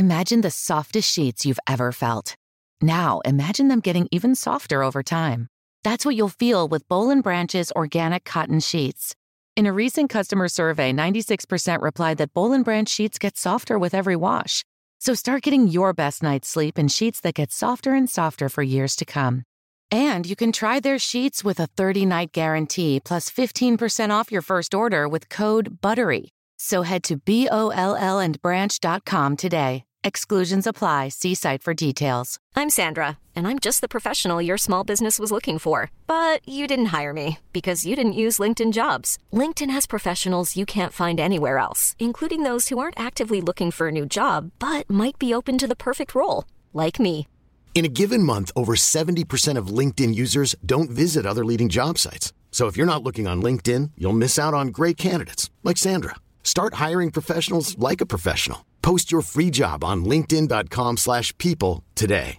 Imagine the softest sheets you've ever felt. Now, imagine them getting even softer over time. That's what you'll feel with Boll & Branch's organic cotton sheets. In a recent customer survey, 96% replied that Boll & Branch sheets get softer with every wash. So start getting your best night's sleep in sheets that get softer and softer for years to come. And you can try their sheets with a 30-night guarantee plus 15% off your first order with code BUTTERY. So head to BOLLandbranch.com today. Exclusions apply. See site for details. I'm Sandra, and I'm just the professional your small business was looking for. But you didn't hire me because you didn't use LinkedIn Jobs. LinkedIn has professionals you can't find anywhere else, including those who aren't actively looking for a new job, but might be open to the perfect role, like me. In a given month, over 70% of LinkedIn users don't visit other leading job sites. So if you're not looking on LinkedIn, you'll miss out on great candidates like Sandra. Start hiring professionals like a professional. Post your free job on linkedin.com/people today.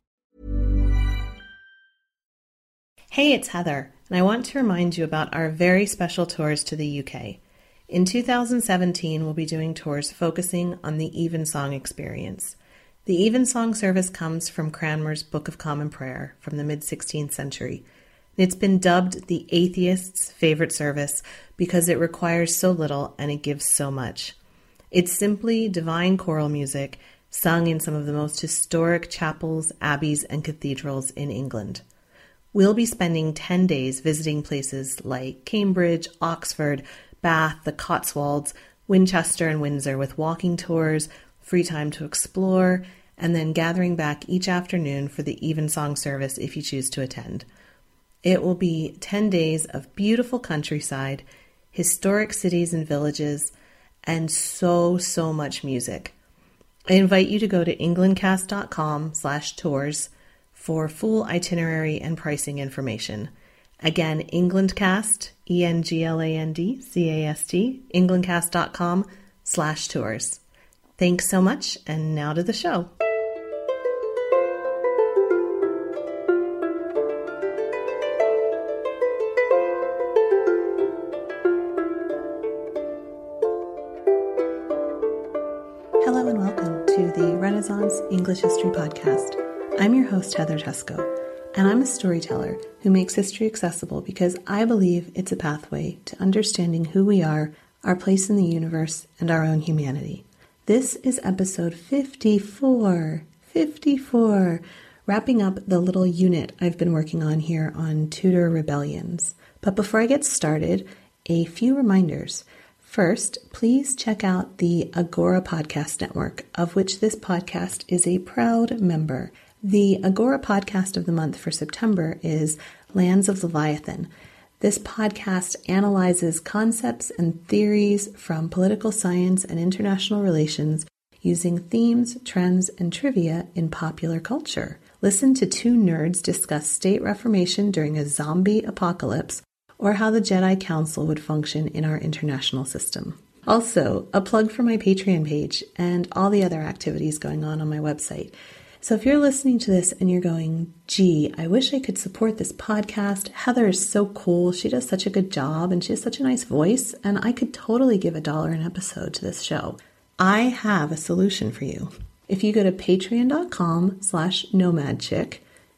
Hey, it's Heather, and I want to remind you about our very special tours to the UK. In 2017, we'll be doing tours focusing on the Evensong experience. The Evensong service comes from Cranmer's Book of Common Prayer from the mid-16th century. It's been dubbed the atheist's favorite service because it requires so little and it gives so much. It's simply divine choral music sung in some of the most historic chapels, abbeys, and cathedrals in England. We'll be spending 10 days visiting places like Cambridge, Oxford, Bath, the Cotswolds, Winchester, and Windsor with walking tours, free time to explore, and then gathering back each afternoon for the Evensong service if you choose to attend. It will be 10 days of beautiful countryside, historic cities and villages, and so much music. I invite you to go to englandcast.com/tours for full itinerary and pricing information. Again, Englandcast, ENGLANDCAST, englandcast.com/tours. Thanks so much, and now to the show. Hello and welcome to the Renaissance English History Podcast. I'm your host, Heather Teysko, and I'm a storyteller who makes history accessible because I believe it's a pathway to understanding who we are, our place in the universe, and our own humanity. This is episode 54, wrapping up the little unit I've been working on here on Tudor rebellions. But before I get started, a few reminders. First, please check out the Agora Podcast Network, of which this podcast is a proud member. The Agora Podcast of the month for September is Lands of Leviathan. This podcast analyzes concepts and theories from political science and international relations using themes, trends, and trivia in popular culture. Listen to two nerds discuss state reformation during a zombie apocalypse, or how the Jedi Council would function in our international system. Also, a plug for my Patreon page and all the other activities going on my website. So if you're listening to this and you're going, gee, I wish I could support this podcast. Heather is so cool. She does such a good job and she has such a nice voice, and I could totally give $1 an episode to this show. I have a solution for you. If you go to patreon.com/nomadchick,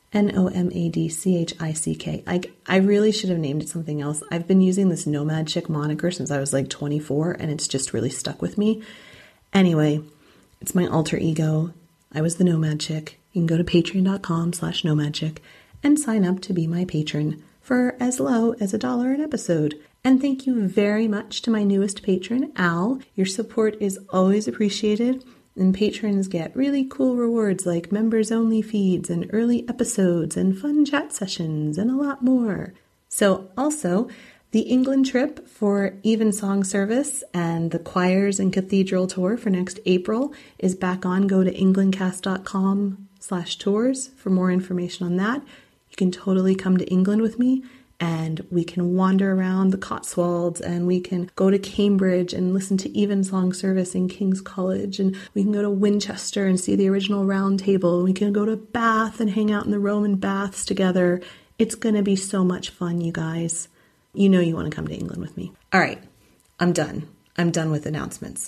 NOMADCHICK. I really should have named it something else. I've been using this Nomad Chick moniker since I was like 24, and it's just really stuck with me. Anyway, it's my alter ego. I was the Nomad Chick. You can go to patreon.com/nomadchick and sign up to be my patron for as low as $1 an episode. And thank you very much to my newest patron, Al. Your support is always appreciated. And patrons get really cool rewards like members-only feeds and early episodes and fun chat sessions and a lot more. So also, the England trip for Evensong service and the choirs and cathedral tour for next April is back on. Go to englandcast.com/tours for more information on that. You can totally come to England with me, and we can wander around the Cotswolds, and we can go to Cambridge and listen to Evensong service in King's College, and we can go to Winchester and see the original Round Table, and we can go to Bath and hang out in the Roman baths together. It's going to be so much fun, you guys. You know you want to come to England with me. All right, I'm done. I'm done with announcements.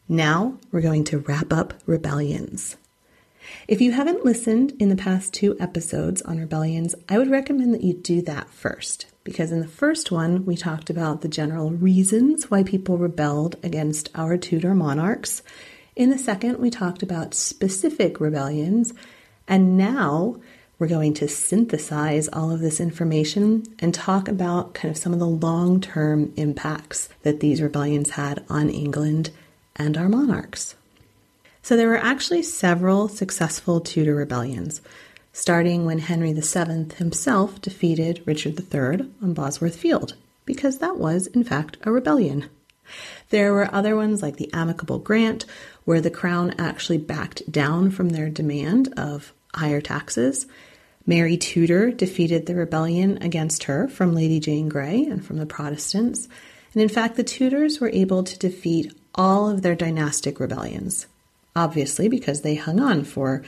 Now we're going to wrap up rebellions. If you haven't listened in the past 2 episodes on rebellions, I would recommend that you do that first, because in the first one, we talked about the general reasons why people rebelled against our Tudor monarchs. In the second, we talked about specific rebellions, and now we're going to synthesize all of this information and talk about kind of some of the long-term impacts that these rebellions had on England and our monarchs. So there were actually several successful Tudor rebellions, starting when Henry VII himself defeated Richard III on Bosworth Field, because that was, in fact, a rebellion. There were other ones like the Amicable Grant, where the crown actually backed down from their demand of higher taxes. Mary Tudor defeated the rebellion against her from Lady Jane Grey and from the Protestants. And in fact, the Tudors were able to defeat all of their dynastic rebellions, obviously because they hung on for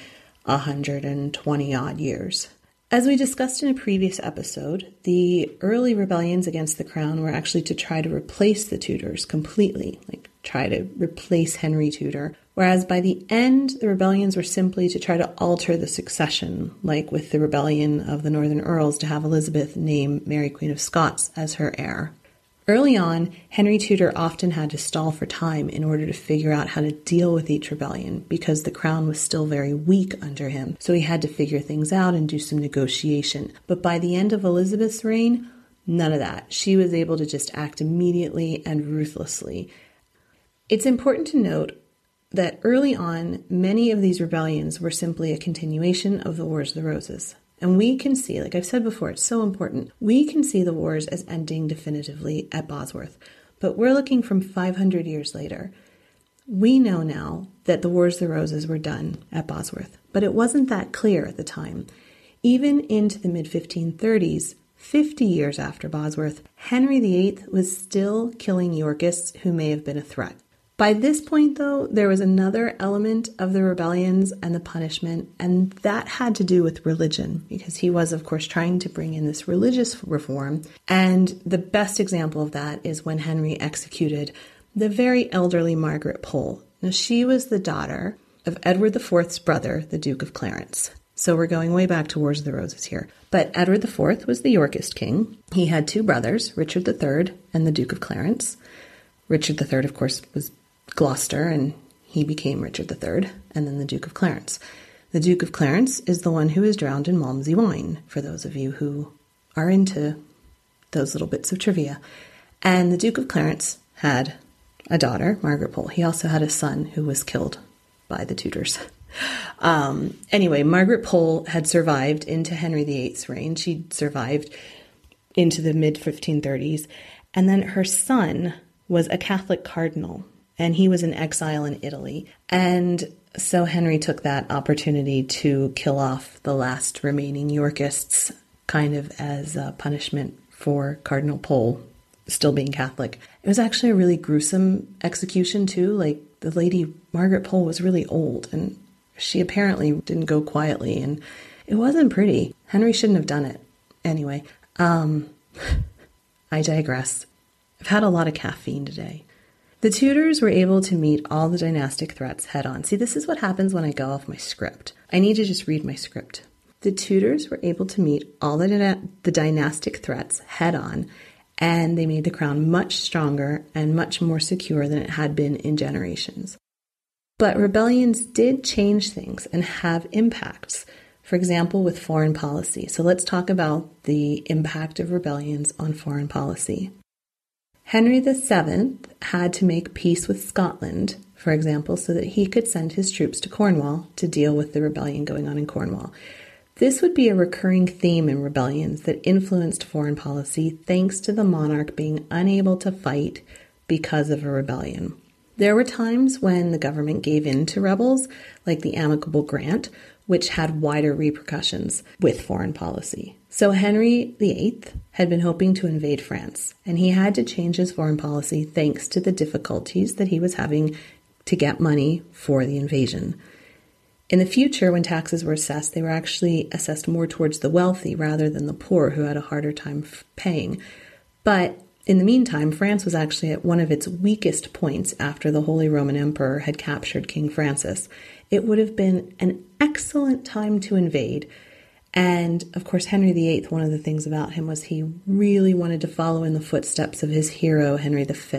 120 odd years. As we discussed in a previous episode, the early rebellions against the crown were actually to try to replace the Tudors completely, like try to replace Henry Tudor. Whereas by the end, the rebellions were simply to try to alter the succession, like with the rebellion of the Northern Earls to have Elizabeth name Mary Queen of Scots as her heir. Early on, Henry Tudor often had to stall for time in order to figure out how to deal with each rebellion because the crown was still very weak under him, so he had to figure things out and do some negotiation. But by the end of Elizabeth's reign, none of that. She was able to just act immediately and ruthlessly. It's important to note that early on, many of these rebellions were simply a continuation of the Wars of the Roses. And we can see, like I've said before, it's so important, we can see the wars as ending definitively at Bosworth. But we're looking from 500 years later. We know now that the Wars of the Roses were done at Bosworth, but it wasn't that clear at the time. Even into the mid-1530s, 50 years after Bosworth, Henry VIII was still killing Yorkists who may have been a threat. By this point, though, there was another element of the rebellions and the punishment, and that had to do with religion, because he was, of course, trying to bring in this religious reform. And the best example of that is when Henry executed the very elderly Margaret Pole. Now, she was the daughter of Edward IV's brother, the Duke of Clarence. So we're going way back to Wars of the Roses here. But Edward IV was the Yorkist king. He had 2 brothers, Richard III and the Duke of Clarence. Richard III, of course, was Gloucester, and he became Richard III, and then the Duke of Clarence. The Duke of Clarence is the one who was drowned in Malmsey wine, for those of you who are into those little bits of trivia. And the Duke of Clarence had a daughter, Margaret Pole. He also had a son who was killed by the Tudors. Anyway, Margaret Pole had survived into Henry VIII's reign. She survived into the mid-1530s. And then her son was a Catholic cardinal, and he was in exile in Italy. And so Henry took that opportunity to kill off the last remaining Yorkists, kind of as a punishment for Cardinal Pole still being Catholic. It was actually a really gruesome execution, too. Like, the lady Margaret Pole was really old, and she apparently didn't go quietly, and it wasn't pretty. Henry shouldn't have done it. Anyway, I digress. I've had a lot of caffeine today. The Tudors were able to meet all the dynastic threats head on. See, this is what happens when I go off my script. I need to just read my script. The Tudors were able to meet all the dynastic threats head on, and they made the crown much stronger and much more secure than it had been in generations. But rebellions did change things and have impacts. For example, with foreign policy. So let's talk about the impact of rebellions on foreign policy. Henry VII had to make peace with Scotland, for example, so that he could send his troops to Cornwall to deal with the rebellion going on in Cornwall. This would be a recurring theme in rebellions that influenced foreign policy thanks to the monarch being unable to fight because of a rebellion. There were times when the government gave in to rebels, like the Amicable Grant, which had wider repercussions with foreign policy. So Henry VIII had been hoping to invade France, and he had to change his foreign policy thanks to the difficulties that he was having to get money for the invasion. In the future, when taxes were assessed, they were actually assessed more towards the wealthy rather than the poor who had a harder time paying. But In the meantime, France was actually at one of its weakest points after the Holy Roman Emperor had captured King Francis. It would have been an excellent time to invade. And, of course, Henry VIII, one of the things about him was he really wanted to follow in the footsteps of his hero, Henry V,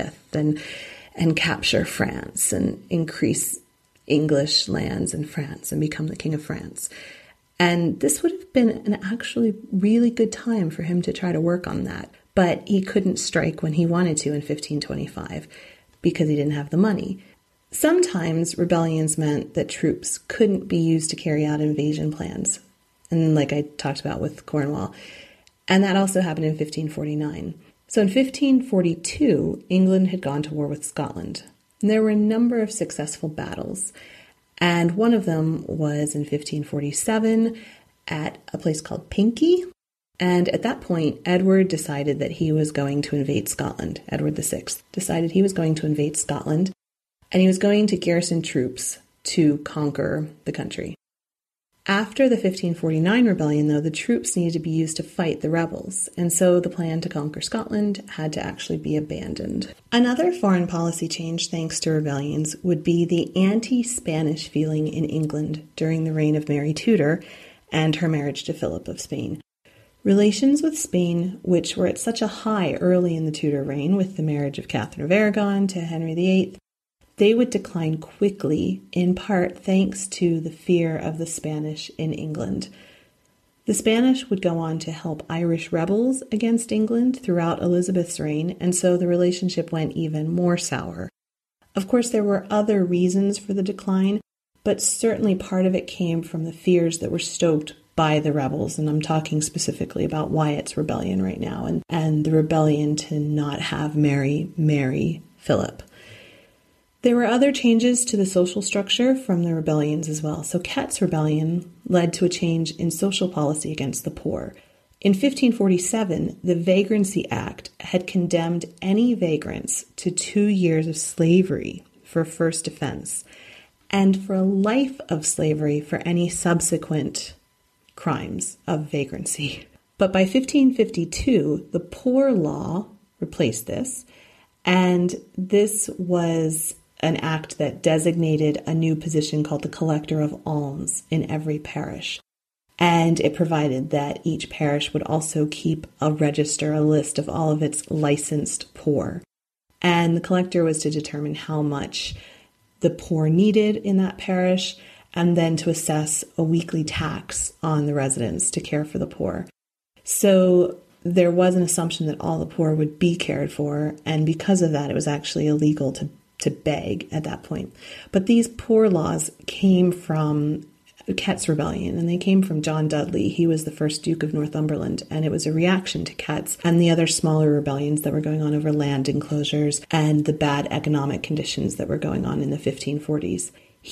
and capture France and increase English lands in France and become the King of France. And this would have been an actually really good time for him to try to work on that. But he couldn't strike when he wanted to in 1525 because he didn't have the money. Sometimes rebellions meant that troops couldn't be used to carry out invasion plans, and like I talked about with Cornwall. And that also happened in 1549. So in 1542, England had gone to war with Scotland. And there were a number of successful battles. And one of them was in 1547 at a place called Pinkie. And at that point, Edward decided that he was going to invade Scotland. Edward VI decided he was going to invade Scotland, and he was going to garrison troops to conquer the country. After the 1549 rebellion, though, the troops needed to be used to fight the rebels, and so the plan to conquer Scotland had to actually be abandoned. Another foreign policy change, thanks to rebellions, would be the anti-Spanish feeling in England during the reign of Mary Tudor and her marriage to Philip of Spain. Relations with Spain, which were at such a high early in the Tudor reign with the marriage of Catherine of Aragon to Henry VIII, they would decline quickly, in part thanks to the fear of the Spanish in England. The Spanish would go on to help Irish rebels against England throughout Elizabeth's reign, and so the relationship went even more sour. Of course, there were other reasons for the decline, but certainly part of it came from the fears that were stoked by the rebels, and I'm talking specifically about Wyatt's rebellion right now, and the rebellion to not have Mary marry Philip. There were other changes to the social structure from the rebellions as well. So Kett's rebellion led to a change in social policy against the poor. In 1547, the Vagrancy Act had condemned any vagrants to 2 years of slavery for first offense, and for a life of slavery for any subsequent crimes of vagrancy. But by 1552, the Poor Law replaced this, and this was an act that designated a new position called the collector of alms in every parish. And it provided that each parish would also keep a register, a list of all of its licensed poor. And the collector was to determine how much the poor needed in that parish, and then to assess a weekly tax on the residents to care for the poor. So there was an assumption that all the poor would be cared for, and because of that, it was actually illegal to beg at that point. But these poor laws came from Kett's rebellion, and they came from John Dudley. He was the first Duke of Northumberland, and it was a reaction to Kett's and the other smaller rebellions that were going on over land enclosures and the bad economic conditions that were going on in the 1540s.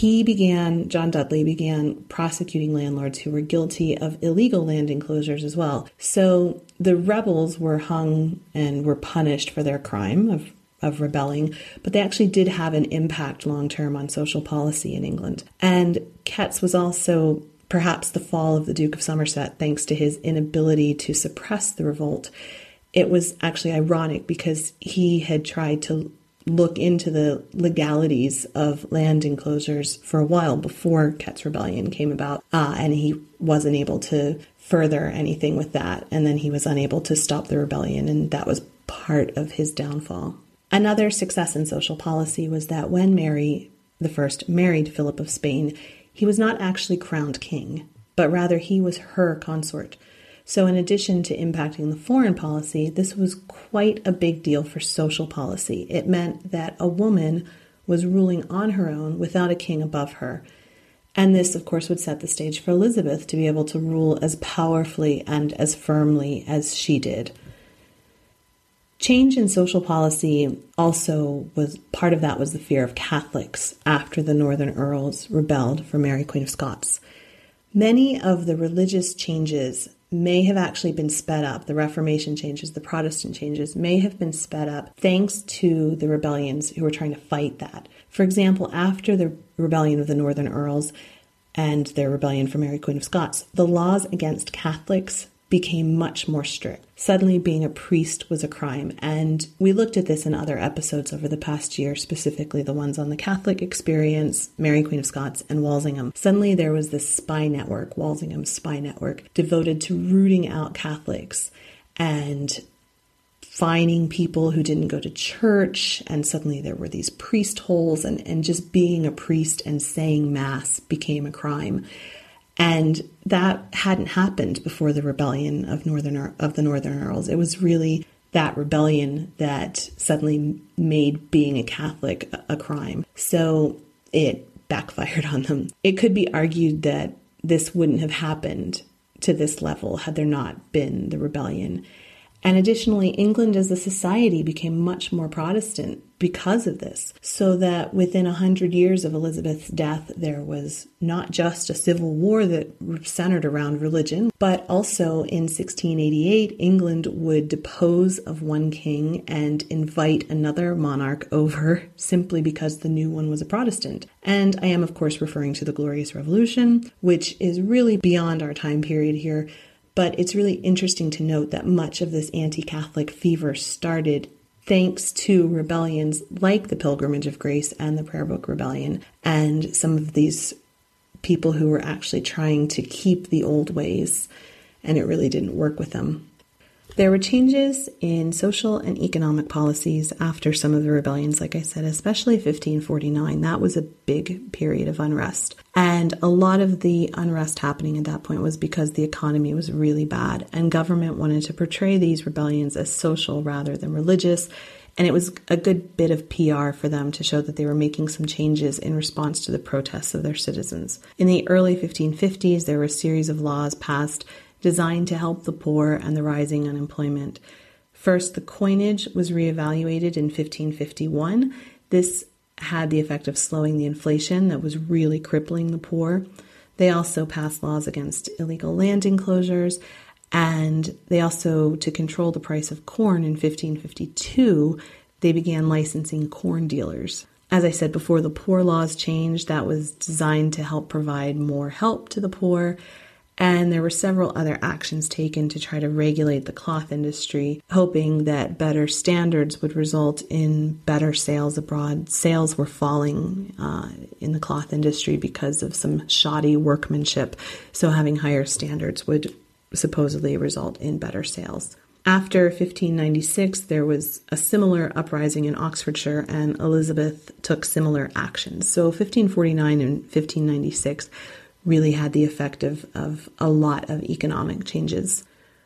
John Dudley began prosecuting landlords who were guilty of illegal land enclosures as well. So the rebels were hung and were punished for their crime of rebelling, but they actually did have an impact long-term on social policy in England. And Kett's was also perhaps the fall of the Duke of Somerset thanks to his inability to suppress the revolt. It was actually ironic because he had tried to look into the legalities of land enclosures for a while before Kett's rebellion came about, and he wasn't able to further anything with that, and then he was unable to stop the rebellion, and that was part of his downfall. Another success in social policy was that when Mary I married Philip of Spain, he was not actually crowned king, but rather he was her consort. So in addition to impacting the foreign policy, this was quite a big deal for social policy. It meant that a woman was ruling on her own without a king above her. And this, of course, would set the stage for Elizabeth to be able to rule as powerfully and as firmly as she did. Change in social policy also was part of that was the fear of Catholics after the Northern Earls rebelled for Mary, Queen of Scots. Many of the religious changes may have actually been sped up. The Reformation changes, the Protestant changes may have been sped up thanks to the rebellions who were trying to fight that. For example, after the rebellion of the Northern Earls and their rebellion for Mary, Queen of Scots, the laws against Catholics became much more strict. Suddenly being a priest was a crime. And we looked at this in other episodes over the past year, specifically the ones on the Catholic experience, Mary Queen of Scots, and Walsingham. Suddenly there was this spy network, Walsingham's spy network, devoted to rooting out Catholics and fining people who didn't go to church. And suddenly there were these priest holes, and just being a priest and saying mass became a crime. And that hadn't happened before the rebellion of the Northern Earls. It was really that rebellion that suddenly made being a Catholic a crime. So it backfired on them. It could be argued that this wouldn't have happened to this level had there not been the rebellion. And additionally, England as a society became much more Protestant because of this, so that within 100 years of Elizabeth's death, there was not just a civil war that centered around religion, but also in 1688, England would depose of one king and invite another monarch over simply because the new one was a Protestant. And I am, of course, referring to the Glorious Revolution, which is really beyond our time period here. But it's really interesting to note that much of this anti-Catholic fever started thanks to rebellions like the Pilgrimage of Grace and the Prayer Book Rebellion, and some of these people who were actually trying to keep the old ways, and it really didn't work with them. There were changes in social and economic policies after some of the rebellions, like I said, especially 1549. That was a big period of unrest. And a lot of the unrest happening at that point was because the economy was really bad, and government wanted to portray these rebellions as social rather than religious. And it was a good bit of PR for them to show that they were making some changes in response to the protests of their citizens. In the early 1550s, there were a series of laws passed designed to help the poor and the rising unemployment. First, the coinage was reevaluated in 1551. This had the effect of slowing the inflation that was really crippling the poor. They also passed laws against illegal land enclosures, and they also, to control the price of corn in 1552, they began licensing corn dealers. As I said before, the poor laws changed. That was designed to help provide more help to the poor. And there were several other actions taken to try to regulate the cloth industry, hoping that better standards would result in better sales abroad. Sales were falling in the cloth industry because of some shoddy workmanship, so having higher standards would supposedly result in better sales. After 1596, there was a similar uprising in Oxfordshire, and Elizabeth took similar actions. So 1549 and 1596 really had the effect of a lot of economic changes.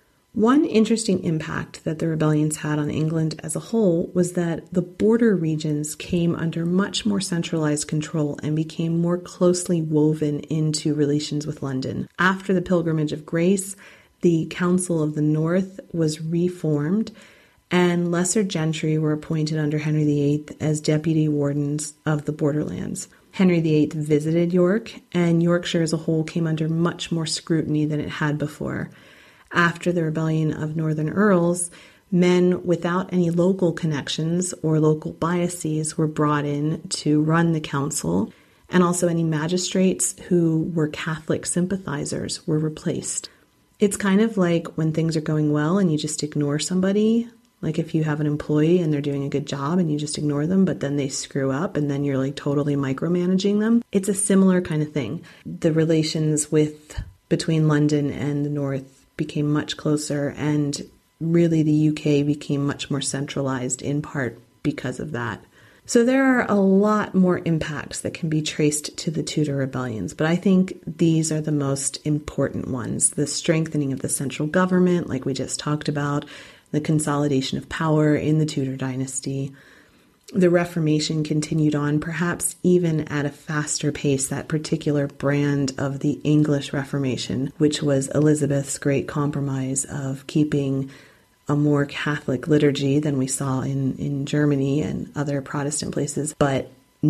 One interesting impact that the rebellions had on England as a whole was that the border regions came under much more centralized control and became more closely woven into relations with London. After the Pilgrimage of Grace, the Council of the North was reformed, and lesser gentry were appointed under Henry VIII as deputy wardens of the borderlands. Henry VIII visited York, and Yorkshire as a whole came under much more scrutiny than it had before. After the rebellion of Northern Earls, men without any local connections or local biases were brought in to run the council, and also any magistrates who were Catholic sympathizers were replaced. It's kind of like when things are going well and you just ignore somebody. Like if you have an employee and they're doing a good job and you just ignore them, but then they screw up and then you're like totally micromanaging them. It's a similar kind of thing. The relations between London and the North became much closer, and really the UK became much more centralized in part because of that. So there are a lot more impacts that can be traced to the Tudor rebellions, but I think these are the most important ones. The strengthening of the central government, like we just talked about, the consolidation of power in the Tudor dynasty. The Reformation continued on, perhaps even at a faster pace, that particular brand of the English Reformation, which was Elizabeth's great compromise of keeping a more Catholic liturgy than we saw in Germany and other Protestant places, but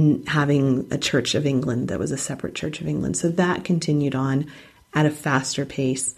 having a Church of England that was a separate Church of England. So that continued on at a faster pace.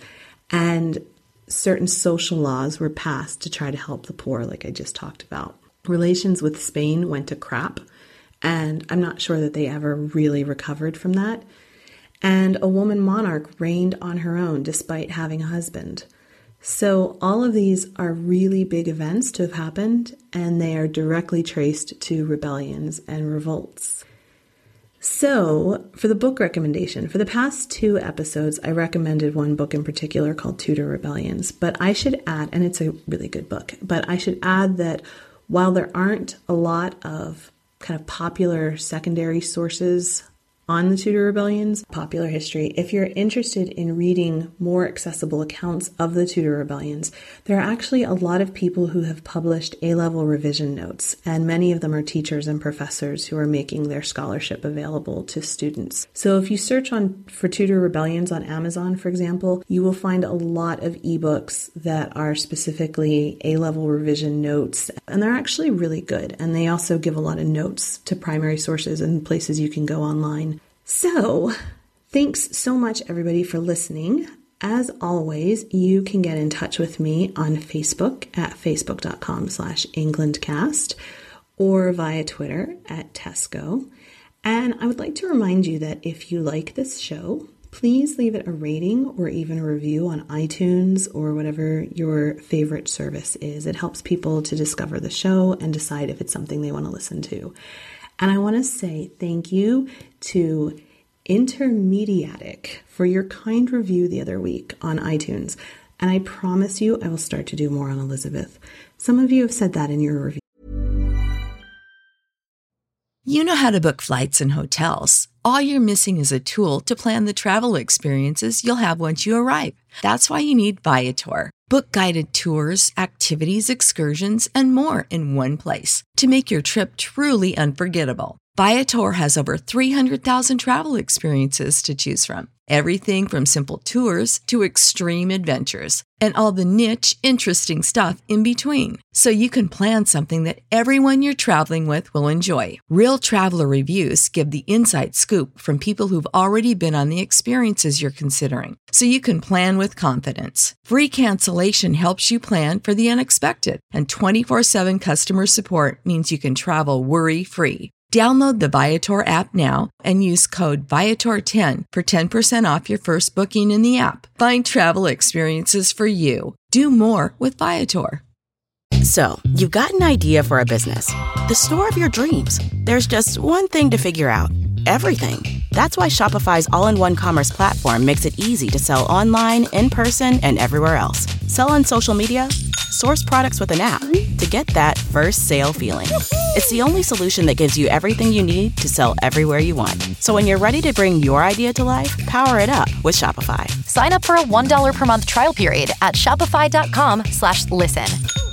And certain social laws were passed to try to help the poor, like I just talked about. Relations with Spain went to crap, and I'm not sure that they ever really recovered from that. And a woman monarch reigned on her own despite having a husband. So all of these are really big events to have happened, and they are directly traced to rebellions and revolts. So for the book recommendation, for the past 2 episodes, I recommended one book in particular called Tudor Rebellions, but I should add, and it's a really good book, but I should add that while there aren't a lot of kind of popular secondary sources on the Tudor Rebellions, popular history, if you're interested in reading more accessible accounts of the Tudor Rebellions, there are actually a lot of people who have published A-level revision notes, and many of them are teachers and professors who are making their scholarship available to students. So if you search for Tudor Rebellions on Amazon, for example, you will find a lot of ebooks that are specifically A-level revision notes, and they're actually really good. And they also give a lot of notes to primary sources and places you can go online. So, thanks so much, everybody, for listening. As always, you can get in touch with me on Facebook at facebook.com/EnglandCast or via Twitter at Tesco. And I would like to remind you that if you like this show, please leave it a rating or even a review on iTunes or whatever your favorite service is. It helps people to discover the show and decide if it's something they want to listen to. And I want to say thank you to Intermediatic for your kind review the other week on iTunes. And I promise you I will start to do more on Elizabeth. Some of you have said that in your review. You know how to book flights and hotels. All you're missing is a tool to plan the travel experiences you'll have once you arrive. That's why you need Viator. Book guided tours, activities, excursions, and more in one place to make your trip truly unforgettable. Viator has over 300,000 travel experiences to choose from. Everything from simple tours to extreme adventures and all the niche, interesting stuff in between. So you can plan something that everyone you're traveling with will enjoy. Real traveler reviews give the inside scoop from people who've already been on the experiences you're considering. So you can plan with confidence. Free cancellation helps you plan for the unexpected. And 24/7 customer support means you can travel worry-free. Download the Viator app now and use code Viator10 for 10% off your first booking in the app. Find travel experiences for you. Do more with Viator. So, you've got an idea for a business. The store of your dreams. There's just one thing to figure out. Everything. That's why Shopify's all-in-one commerce platform makes it easy to sell online, in person, and everywhere else. Sell on social media, source products with an app to get that first sale feeling. It's the only solution that gives you everything you need to sell everywhere you want. So when you're ready to bring your idea to life, power it up with Shopify. Sign up for a $1 per month trial period at shopify.com/listen.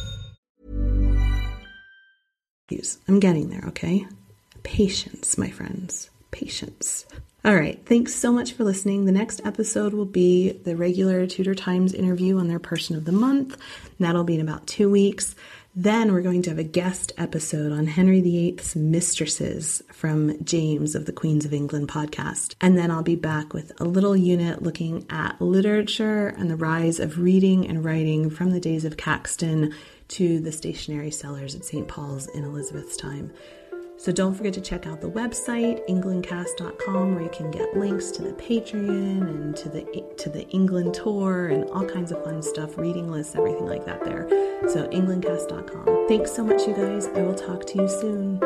I'm getting there, okay? Patience, my friends. Patience. All right. Thanks so much for listening. The next episode will be the regular Tudor Times interview on their Person of the Month. That'll be in about 2 weeks. Then we're going to have a guest episode on Henry VIII's mistresses from James of the Queens of England podcast. And then I'll be back with a little unit looking at literature and the rise of reading and writing from the days of Caxton to the stationery sellers at St. Paul's in Elizabeth's time. So don't forget to check out the website, englandcast.com, where you can get links to the Patreon and to the England tour and all kinds of fun stuff, reading lists, everything like that there. So englandcast.com. Thanks so much, you guys. I will talk to you soon.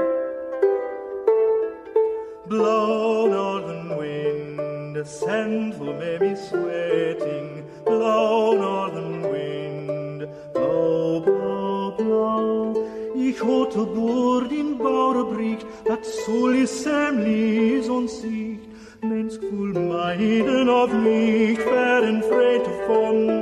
Blow, northern wind, a scentful baby sweating. Blow, northern wind, blow, blow, blow. Ich hatte bord in Bauerbricht, dat solis semlis und sicht. Mens cool meiden of nicht, werden freit von